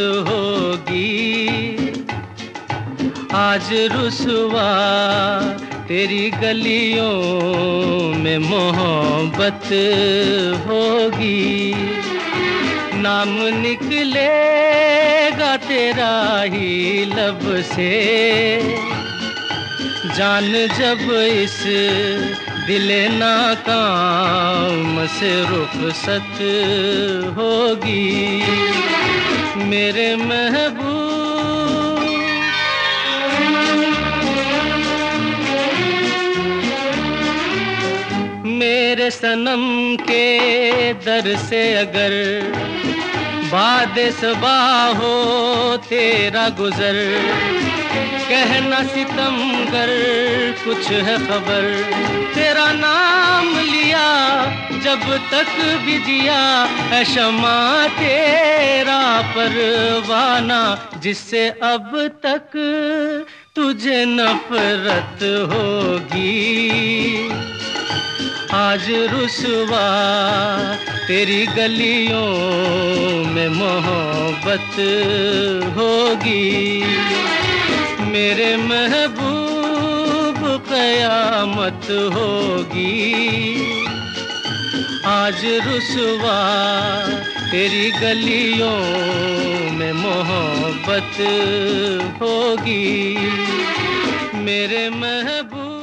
होगी। आज रुसवा तेरी गलियों में मोहब्बत होगी। नाम निकलेगा तेरा ही लब से, जान जब इस दिले नाकाम से रुखसत होगी। मेरे महबूब मेरे सनम के दर से अगर बादे सबा हो तेरा गुजर, कहना सितमगर कुछ है खबर। तेरा नाम लिया जब तक भी जिया है शमा तेरा परवाना, जिससे अब तक तुझे नफरत होगी। आज रुसवा तेरी गलियों में मोहब्बत होगी। मेरे महबूब क़यामत होगी। आज रुसवा तेरी गलियों में मोहब्बत होगी। मेरे महबूब